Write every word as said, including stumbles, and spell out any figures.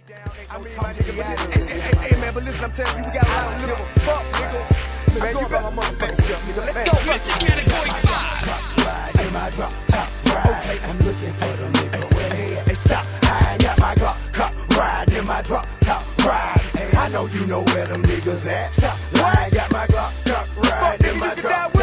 I mean, my nigga, hey, hey, hey, hey, man, but listen, I'm telling you, we got a lot of little fuck, nigga. Man, you got my motherfucking self, nigga. Let's go. Switch to category five. Ride in my drop top ride. Okay, I'm looking for them nigga. Well, hey, hey, stop. I ain't got my Glock cop ride in my drop top ride. Hey, I know you know where them niggas at. Stop. I ain't got my Glock cop ride in my drop.